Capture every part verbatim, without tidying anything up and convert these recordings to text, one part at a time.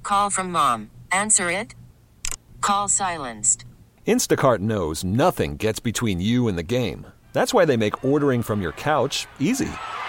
Call from mom. Answer it. Call silenced. Instacart knows nothing gets between you and the game. That's why they make ordering from your couch easy.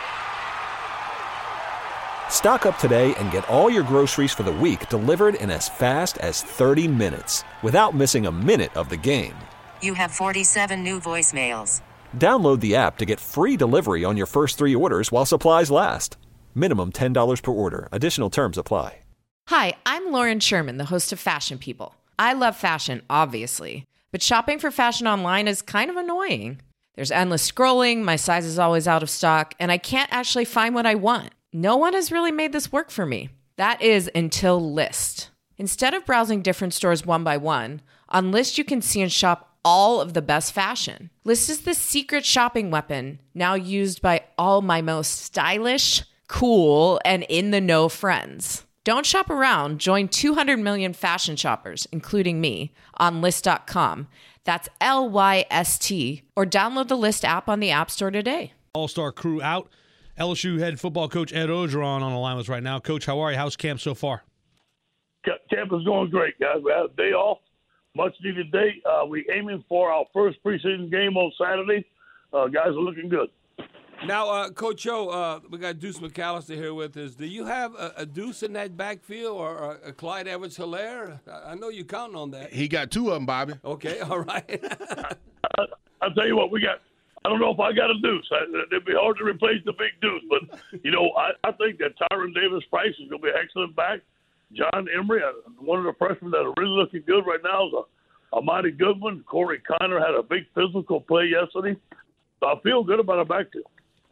Stock up today and get all your groceries for the week delivered in as fast as thirty minutes without missing a minute of the game. You have forty-seven new voicemails. Download the app to get free delivery on your first three orders while supplies last. Minimum ten dollars per order. Additional terms apply. Hi, I'm Lauren Sherman, the host of Fashion People. I love fashion, obviously, but shopping for fashion online is kind of annoying. There's endless scrolling, my size is always out of stock, and I can't actually find what I want. No one has really made this work for me. That is until Lyst. Instead of browsing different stores one by one, on Lyst you can see and shop all of the best fashion. Lyst is the secret shopping weapon now used by all my most stylish, cool, and in-the-know friends. Don't shop around. Join two hundred million fashion shoppers, including me, on Lyst dot com. That's L Y S T. Or download the Lyst app on the App Store today. All-star crew out. L S U head football coach Ed Orgeron on the line with us right now. Coach, how are you? How's camp so far? Camp is going great, guys. We had a day off, much-needed day. Uh, we aiming for our first preseason game on Saturday. Uh, guys are looking good. Now, uh, Coach O, uh, we got Deuce McAllister here with us. Do you have a, a Deuce in that backfield or a, a Clyde Edwards-Helaire? I, I know you're counting on that. He got two of them, Bobby. Okay, all right. I, I'll tell you what, we got – I don't know if I got a Deuce. I, it'd be hard to replace the big Deuce. But, you know, I, I think that Tyron Davis-Price is going to be an excellent back. John Emery, uh, one of the freshmen that are really looking good right now, is a, a mighty good one. Corey Kiner had a big physical play yesterday. So I feel good about our backfield.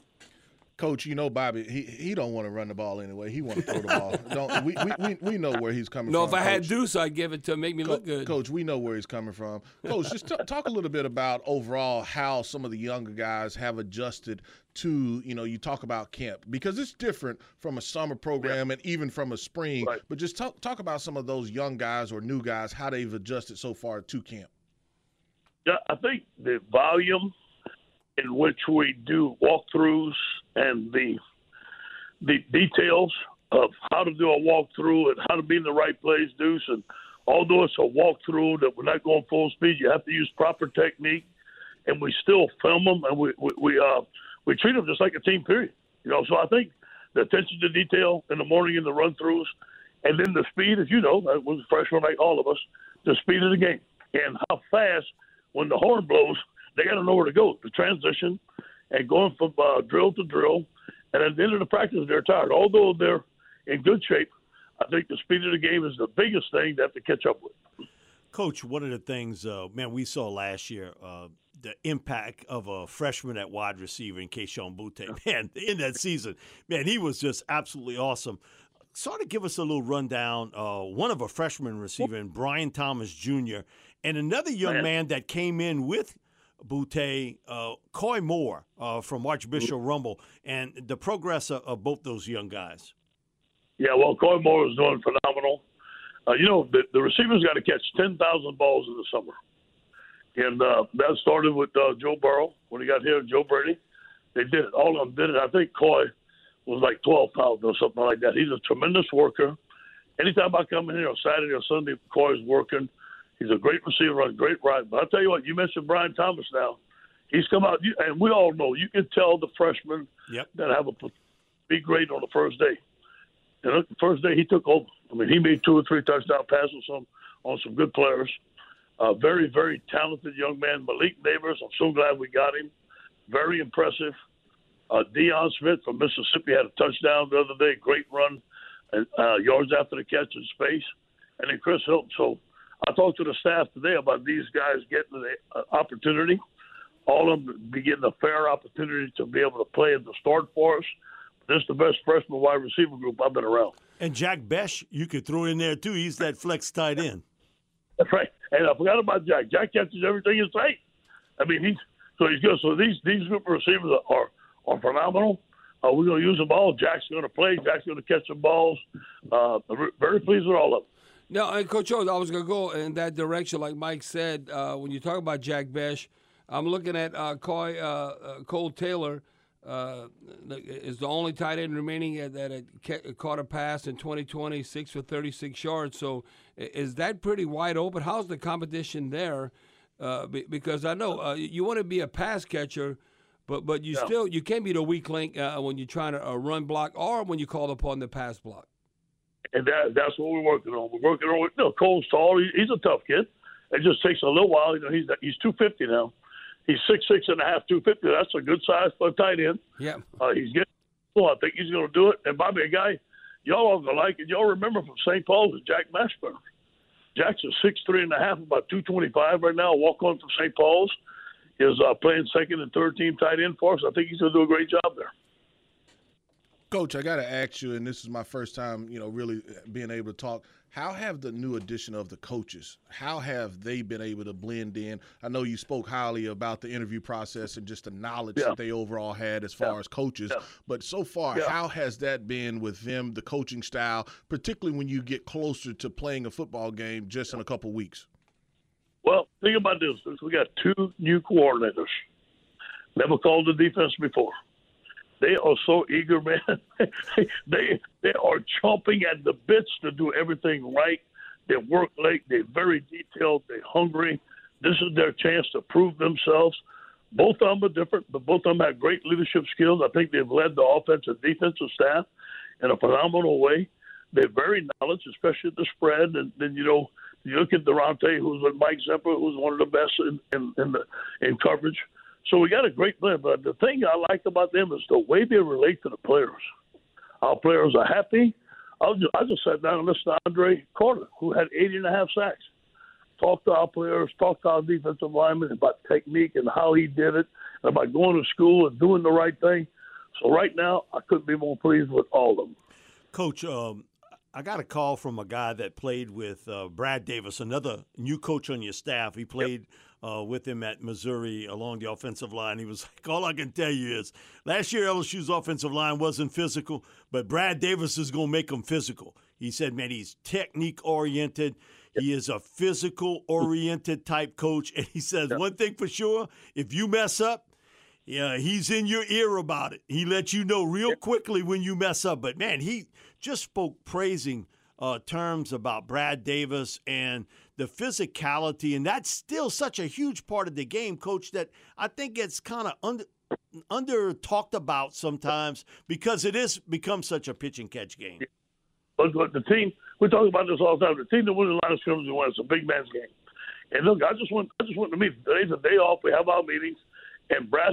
Coach, you know, Bobby, he he don't want to run the ball anyway. He want to throw the ball. Don't we, we, we, we know where he's coming no, from. No, if I Coach. had Deuce, I'd give it to him, make me Co- look good. Coach, we know where he's coming from. Coach, just t- talk a little bit about overall how some of the younger guys have adjusted to, you know, you talk about camp. Because it's different from a summer program yeah. and even from a spring. Right. But just talk, talk about some of those young guys or new guys, how they've adjusted so far to camp. Yeah, I think the volume in which we do walkthroughs and the the details of how to do a walkthrough and how to be in the right place, Deuce. And although it's a walkthrough that we're not going full speed, you have to use proper technique, and we still film them and we we we, uh, we treat them just like a team. Period. You know, so I think the attention to detail in the morning in the run-throughs, and then the speed, as you know, I was a freshman like all of us, the speed of the game and how fast when the horn blows, they got to know where to go. The transition and going from uh, drill to drill. And at the end of the practice, they're tired. Although they're in good shape, I think the speed of the game is the biggest thing they have to catch up with. Coach, one of the things, uh, man, we saw last year, uh, the impact of a freshman at wide receiver in Keishon Butte. Man, in that season, man, he was just absolutely awesome. Sort of give us a little rundown. Uh, one of a freshman receiver, and Brian Thomas Junior, and another young man, man that came in with Butte, uh, Coy Moore uh, from Archbishop Rumble, and the progress of, of both those young guys. Yeah, well, Coy Moore is doing phenomenal. Uh, you know, the, the receivers got to catch ten thousand balls in the summer. And uh, that started with uh, Joe Burrow when he got here, Joe Brady. They did it. All of them did it. I think Coy was like twelve thousand or something like that. He's a tremendous worker. Anytime I come in here on Saturday or Sunday, Coy's working. He's a great receiver, a great ride. But I'll tell you what, you mentioned Brian Thomas now. He's come out, and we all know, you can tell the freshmen yep. that have a big grade on the first day. And look, the first day he took over. I mean, he made two or three touchdown passes on, on some good players. Uh, very, very talented young man. Malik Neighbors, I'm so glad we got him. Very impressive. Uh, Deion Smith from Mississippi had a touchdown the other day. Great run, and, uh, yards after the catch in space. And then Chris Hilton. So I talked to the staff today about these guys getting the uh, opportunity. All of them be getting a fair opportunity to be able to play at the start for us. This is the best freshman wide receiver group I've been around. And Jack Besh, you could throw in there too. He's that flex tight end. That's right. And I forgot about Jack. Jack catches everything in sight. I mean, he's so he's good. So these these group of receivers are are phenomenal. Uh, we're going to use them all. Jack's going to play. Jack's going to catch some balls. Uh, very pleased with all of them. No, and Coach O, I was going to go in that direction, like Mike said. Uh, when you talk about Jack Besh, I'm looking at uh, Coy, uh, uh, Cole Taylor. uh, is the only tight end remaining that had caught a pass in twenty twenty, six for thirty-six yards. So is that pretty wide open? How's the competition there? Uh, because I know uh, you want to be a pass catcher, but but you yeah. still you can't be the weak link uh, when you're trying to uh, run block or when you call upon the pass block. And that, that's what we're working on. We're working on. You know, Cole's tall. He, he's a tough kid. It just takes a little while. You know, he's he's two fifty now. He's six six and a half, two fifty. That's a good size for a tight end. Yeah. Uh, he's getting. Well, I think he's going to do it. And Bobby, a guy y'all are going to like it. Y'all remember from Saint Paul's is Jack Mashburn. Jack's a six three and a half, about two twenty five right now. Walk on from Saint Paul's is uh, playing second and third team tight end for us. I think he's going to do a great job there. Coach, I got to ask you, and this is my first time, you know, really being able to talk. How have the new addition of the coaches, how have they been able to blend in? I know you spoke highly about the interview process and just the knowledge yeah. that they overall had as far yeah. as coaches. Yeah. But so far, yeah. how has that been with them, the coaching style, particularly when you get closer to playing a football game just in a couple weeks? Well, think about this. We got two new coordinators. Never called the defense before. They are so eager, man. they they are chomping at the bits to do everything right. They work late. They're very detailed. They're hungry. This is their chance to prove themselves. Both of them are different, but both of them have great leadership skills. I think they've led the offensive defensive staff in a phenomenal way. They're very knowledgeable, especially at the spread. And then, you know, you look at Durante, who's with Mike Zepper, who's one of the best in, in, in, the, in coverage. So we got a great blend, but the thing I like about them is the way they relate to the players. Our players are happy. I just, I just sat down and listened to Andre Carter, who had eighty and a half sacks. Talked to our players, talked to our defensive linemen about technique and how he did it, and about going to school and doing the right thing. So right now, I couldn't be more pleased with all of them. Coach, um, I got a call from a guy that played with uh, Brad Davis, another new coach on your staff. He played yep. Uh, with him at Missouri along the offensive line. He was like, all I can tell you is last year L S U's offensive line wasn't physical, but Brad Davis is going to make them physical. He said, man, he's technique-oriented. He is a physical-oriented type coach. And he says, one thing for sure, if you mess up, yeah, he's in your ear about it. He lets you know real quickly when you mess up. But, man, he just spoke praising uh, terms about Brad Davis and the physicality, and that's still such a huge part of the game, Coach, that I think it's kind of under under talked about sometimes because it is become such a pitch and catch game. But the team, we talk about this all the time. The team that wins the line of scrimmage and wins, it's a big man's game. And look, I just went, I just went to meet. Today's a day off. We have our meetings, and Brad,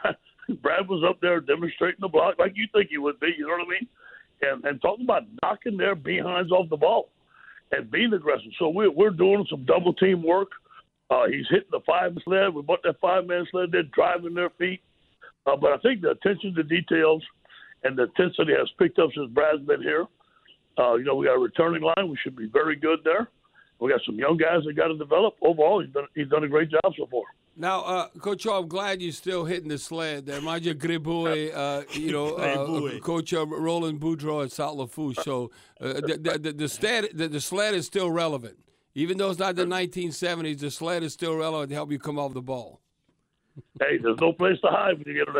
Brad was up there demonstrating the block like you think he would be. You know what I mean? And and talking about knocking their behinds off the ball and being aggressive. So we're, we're doing some double team work. Uh, he's hitting the five-man sled. We bought that five-man sled. They're driving their feet. Uh, but I think the attention to details and the intensity has picked up since Brad's been here. Uh, you know, we got a returning line. We should be very good there. We got some young guys that got to develop. Overall, he's done, he's done a great job so far. Now, uh, Coach, I'm glad you're still hitting the sled. There, mind you, Gribouille, uh, you know, uh, Coach uh, Roland Boudreau at Saint Lafourche. So uh, the, the, the, sled, the, the sled is still relevant. Even though it's not the nineteen seventies, the sled is still relevant to help you come off the ball. Hey, there's no place to hide when you get on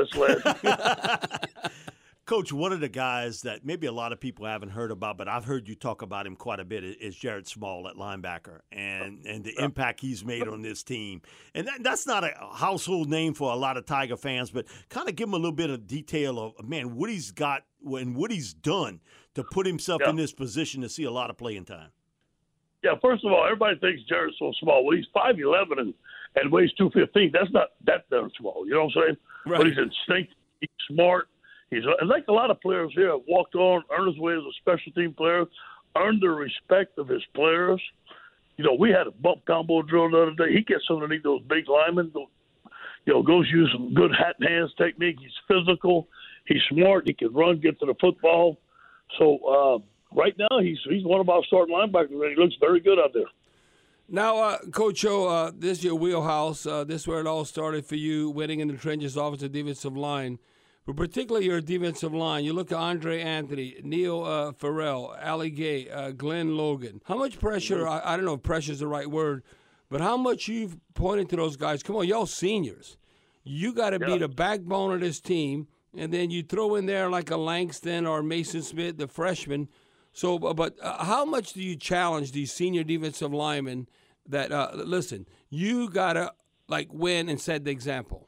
that sled. Coach, one of the guys that maybe a lot of people haven't heard about, but I've heard you talk about him quite a bit, is Jared Small at linebacker and, and the impact he's made on this team. And that, that's not a household name for a lot of Tiger fans, but kind of give him a little bit of detail of, man, what he's got and what he's done to put himself yeah. in this position to see a lot of playing time. Yeah, first of all, everybody thinks Jared's so small. Well, he's five eleven and, and weighs two fifteen. That's not that damn small. You know what I'm saying? Right. But he's instinctive. He's smart. He's like a lot of players here have walked on, earned his way as a special team player, earned the respect of his players. You know, we had a bump combo drill the other day. He gets underneath those big linemen. You know, goes use some good hat and hands technique. He's physical. He's smart. He can run, get to the football. So uh, right now he's he's one of our starting linebackers, and he looks very good out there. Now, uh, Coach O, uh, this is your wheelhouse. Uh, this is where it all started for you, winning in the trenches, offensive defensive line. But particularly your defensive line, you look at Andre Anthony, Neil uh, Farrell, Ali Gay, uh, Glenn Logan. How much pressure, I, I don't know if pressure is the right word, but how much you've pointed to those guys. Come on, y'all seniors. You got to yeah. be the backbone of this team. and then you throw in there like a Langston or Mason Smith, the freshman. So, but uh, how much do you challenge these senior defensive linemen that, uh, listen, you got to, like, win and set the example?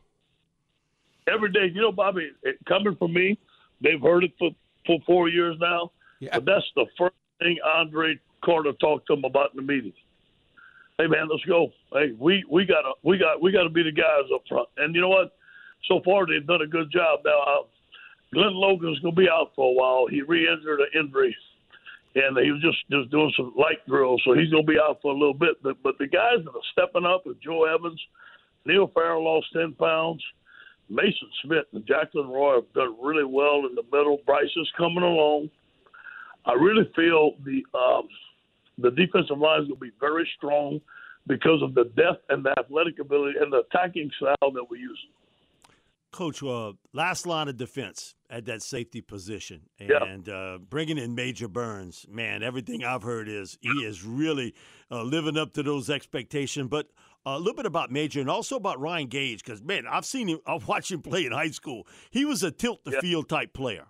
Every day, you know, Bobby, it, coming from me, they've heard it for, for four years now, yeah. But that's the first thing Andre Carter talked to them about in the meeting. Hey, man, let's go. Hey, we, we gotta we got we gotta be the guys up front. And you know what? So far, they've done a good job. Now, uh, Glenn Logan's gonna be out for a while. He re-injured an injury, and he was just, just doing some light drills, so he's gonna be out for a little bit. But but the guys that are stepping up with Joe Evans, Neil Farrell lost ten pounds. Mason Smith and Jacqueline Roy have done really well in the middle. Bryce is coming along. I really feel the um, the defensive line is going to be very strong because of the depth and the athletic ability and the attacking style that we're using. Coach, uh, last line of defense at that safety position, and yeah. uh, bringing in Major Burns, man, everything I've heard is he is really uh, living up to those expectations. But a little bit about Major and also about Ryan Gage, because, man, I've seen him, I've watched him play in high school. He was a tilt-the-field yeah. type player.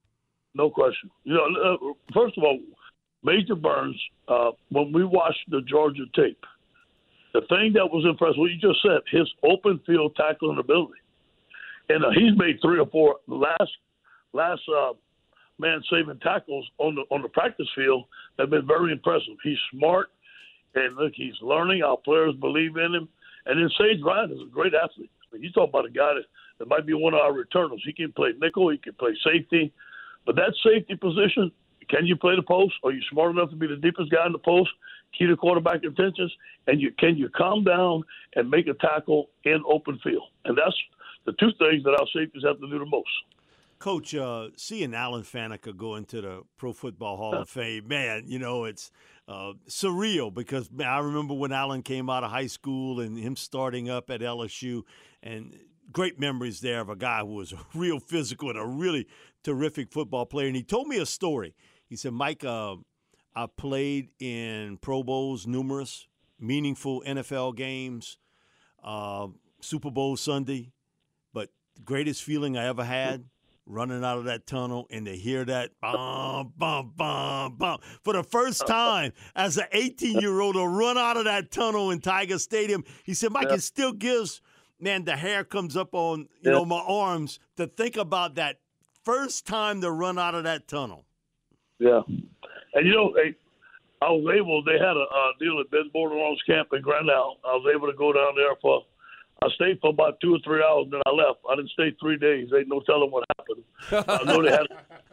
No question. You know, uh, first of all, Major Burns, uh, when we watched the Georgia tape, the thing that was impressive, what you just said, his open field tackling ability. And uh, he's made three or four last last uh, man saving tackles on the on the practice field that have been very impressive. He's smart, and look, he's learning. Our players believe in him. And then Sage Ryan is a great athlete. I mean, you talk about a guy that, that might be one of our returners. He can play nickel. He can play safety. But that safety position, can you play the post? Are you smart enough to be the deepest guy in the post, key to quarterback intentions? And you can you calm down and make a tackle in open field? And that's the two things that our safeties have to do the most. Coach, uh, seeing Alan Faneca go into the Pro Football Hall of Fame, man, you know, it's uh, surreal because, man, I remember when Alan came out of high school and him starting up at L S U, and great memories there of a guy who was real physical and a really terrific football player. And he told me a story. He said, Mike, uh, I played in Pro Bowls, numerous meaningful N F L games, uh, Super Bowl Sunday, but the greatest feeling I ever had, running out of that tunnel and to hear that bum, bum, bum, bum. For the first time as an eighteen-year-old to run out of that tunnel in Tiger Stadium, he said, Mike, yeah. it still gives, man, the hair comes up on, you yeah. know, my arms to think about that first time to run out of that tunnel. Yeah. And, you know, hey, I was able, they had a uh, deal at Ben Bordelon's camp in Grand Isle. I was able to go down there for, I stayed for about two or three hours, then I left. I didn't stay three days. Ain't no telling what happened. I know they had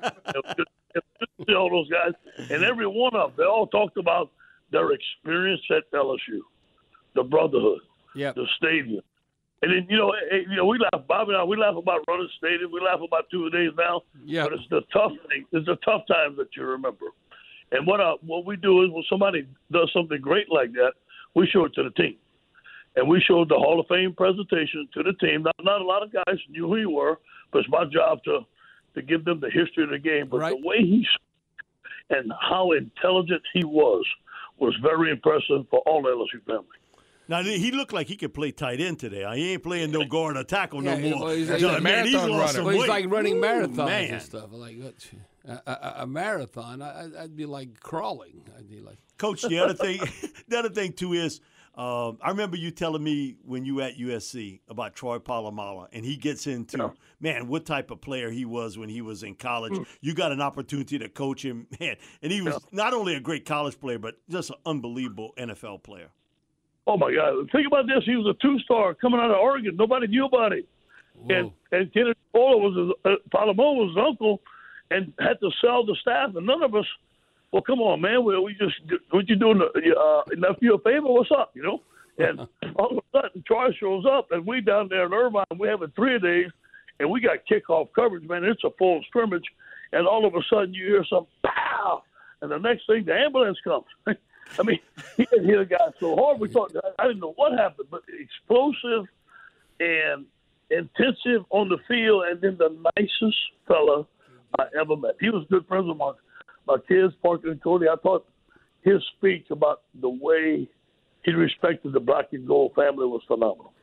all those guys. And every one of them, they all talked about their experience at L S U, the brotherhood, yep. the stadium. And then, you know, hey, you know, we laugh, Bobby and I, we laugh about running stadium. We laugh about two days now. Yeah. But it's the tough thing. It's the tough times that you remember. And what uh, what we do is when somebody does something great like that, we show it to the team. And we showed the Hall of Fame presentation to the team. Not, not a lot of guys knew who you were, but it's my job to, to give them the history of the game. But right. the way he and how intelligent he was was very impressive for all the L S U family. Now, he looked like he could play tight end today. He ain't playing no guard or tackle yeah, no more. Well, he's, like, man, he's a marathon runner. Well, he's like running Ooh, marathons man. and stuff. Like a, a, a marathon, I, I'd be like crawling. I'd be like. Coach, the other thing, the other thing too is, um, I remember you telling me when you were at U S C about Troy Polamalu, and he gets into, yeah. man, what type of player he was when he was in college. Mm. You got an opportunity to coach him, man, and he was yeah. not only a great college player, but just an unbelievable N F L player. Oh, my God. Think about this. He was a two-star coming out of Oregon. Nobody knew about him. Whoa. And and Kennedy Paula was his, uh, Polamalu was his uncle and had to sell the staff. And none of us, well, come on, man. We, we just, what you doing? Uh, nephew a favor? What's up, you know? And all of a sudden, Troy shows up, and we down there in Irvine, we have a three days, and we got kickoff coverage, man. It's a full scrimmage. And all of a sudden, you hear some pow, and the next thing, the ambulance comes. I mean, he didn't hit a guy so hard. We thought, I didn't know what happened, but explosive and intensive on the field, and then the nicest fella I ever met. He was good friends with my, my kids, Parker and Cody. I thought his speech about the way he respected the Black and Gold family was phenomenal.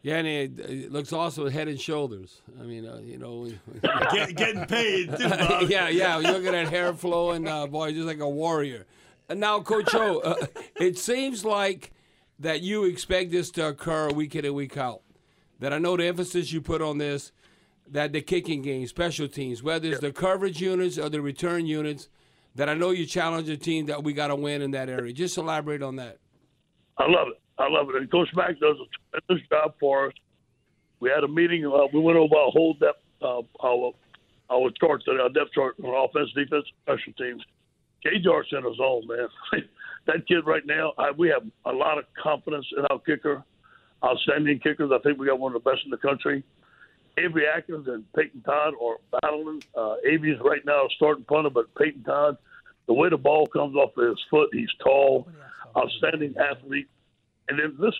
Yeah, and it, it looks also head and shoulders. I mean, uh, you know. Get, getting paid, too, Bob. yeah, yeah. You look at that hair flowing, uh, boy, just like a warrior. And now, Coach O, uh, it seems like that you expect this to occur week in and week out. That I know the emphasis you put on this, that the kicking game, special teams, whether it's the coverage units or the return units, that I know you challenge a team that we got to win in that area. Just elaborate on that. I love it. I love it. And Coach Mack does a tremendous job for us. We had a meeting. Uh, we went over our whole depth, uh, our, our chart, our depth chart on offense, defense, special teams. K Jar's in his own, man. That kid right now, I, we have a lot of confidence in our kicker, outstanding kickers. I think we got one of the best in the country. Avery Atkins and Peyton Todd are battling. Uh, Avery's right now starting punter, but Peyton Todd, the way the ball comes off of his foot, he's tall, outstanding athlete. And then this,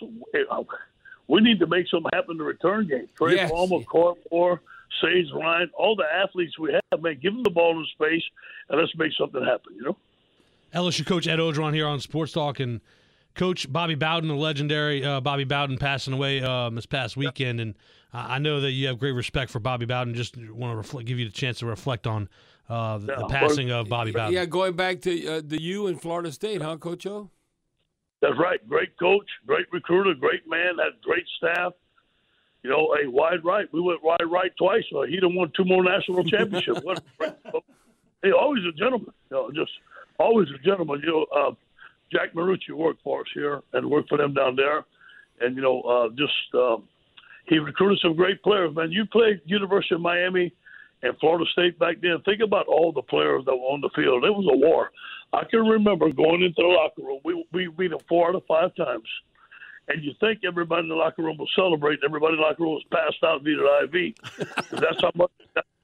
we need to make something happen in the return game. Trey yes. Palmer, Coy Moore, Sage Ryan, all the athletes we have, man, give them the ball in space, and let's make something happen, you know? L S U coach Ed Orgeron here on Sports Talk, and Coach Bobby Bowden, the legendary uh, Bobby Bowden, passing away um, this past weekend, and uh, I know that you have great respect for Bobby Bowden. Just want to reflect, give you the chance to reflect on uh, the, yeah, the passing of Bobby Bowden. Yeah, going back to uh, the U in Florida State, huh, Coach O? That's right. Great coach, great recruiter, great man, had great staff. You know, a wide right. We went wide right twice. So he done won two more national championships. What a, hey, always a gentleman. You know, just always a gentleman. You know, uh, Jack Marucci worked for us here and worked for them down there. And, you know, uh, just uh, he recruited some great players. Man, you played University of Miami and Florida State back then. Think about all the players that were on the field. It was a war. I can remember going into the locker room. We we beat them four out of five times. And you think everybody in the locker room was celebrating. Everybody in the locker room was passed out via the I V. That's how much.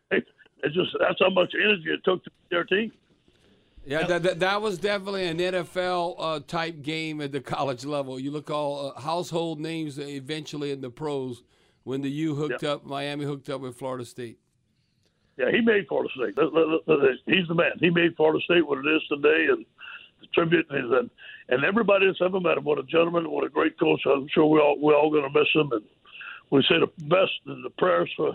It's just that's how much energy it took to beat their team. Yeah, that, that that was definitely an N F L uh, type game at the college level. You look all uh, household names eventually in the pros when the U hooked yeah. up, Miami hooked up with Florida State. Yeah, he made Florida State. He's the man. He made Florida State what it is today, and the tribute is and and everybody that's ever met him. What a gentleman! What a great coach! I'm sure we all we're all going to miss him, and we say the best and the prayers for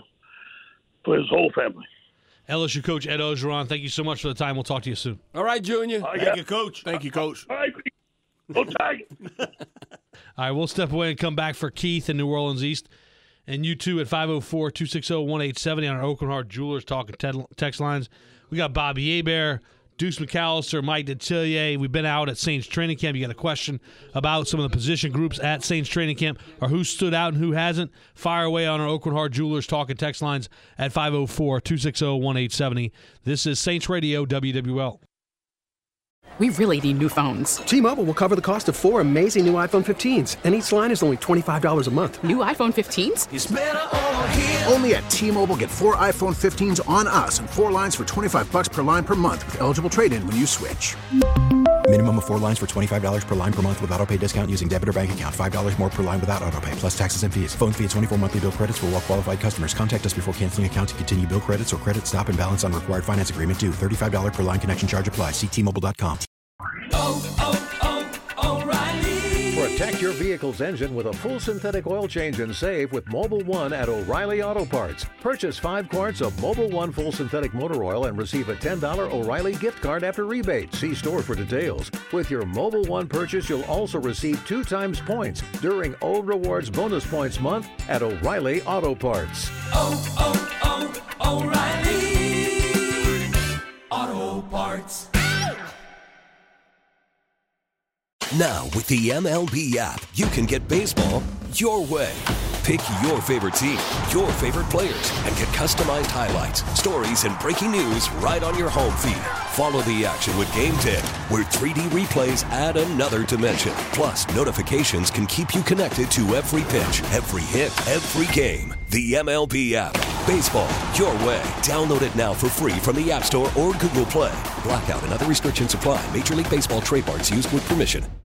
for his whole family. L S U coach Ed Orgeron, thank you so much for the time. We'll talk to you soon. All right, Junior. All right, Thank yeah. you, Coach. Thank you, Coach. All right, go Tigers. All right, we'll step away and come back for Keith in New Orleans East. And you too at five oh four, two six oh, one eight seven oh on our Oakland Heart Jewelers talking text lines. We got Bobby Hebert, Deuce McAllister, Mike Detillier. We've been out at Saints training camp. You got a question about some of the position groups at Saints training camp or who stood out and who hasn't? Fire away on our Oakland Heart Jewelers talking text lines at five oh four, two six oh, one eight seven oh. This is Saints Radio, W W L. We really need new phones. T-Mobile will cover the cost of four amazing new iPhone fifteens, and each line is only twenty-five dollars a month. New iPhone fifteens? It's better over here. Only at T-Mobile, get four iPhone fifteens on us and four lines for twenty-five dollars per line per month with eligible trade-in when you switch. Minimum of four lines for twenty-five dollars per line per month with autopay discount using debit or bank account. five dollars more per line without autopay, plus taxes and fees. Phone fee at twenty-four monthly bill credits for well-qualified customers. Contact us before canceling account to continue bill credits or credit stop and balance on required finance agreement due. thirty-five dollars per line connection charge applies. See T Mobile dot com. Oh, oh, oh, O'Reilly. Protect your vehicle's engine with a full synthetic oil change and save with Mobil one at O'Reilly Auto Parts. Purchase five quarts of Mobil one full synthetic motor oil and receive a ten dollars O'Reilly gift card after rebate. See store for details. With your Mobil one purchase, you'll also receive two times points during O Rewards Bonus Points Month at O'Reilly Auto Parts. Oh, oh, oh, O'Reilly Auto Parts. Now, with the M L B app, you can get baseball your way. Pick your favorite team, your favorite players, and get customized highlights, stories, and breaking news right on your home feed. Follow the action with Game ten, where three D replays add another dimension. Plus, notifications can keep you connected to every pitch, every hit, every game. The M L B app. Baseball your way. Download it now for free from the App Store or Google Play. Blackout and other restrictions apply. Major League Baseball trademarks used with permission.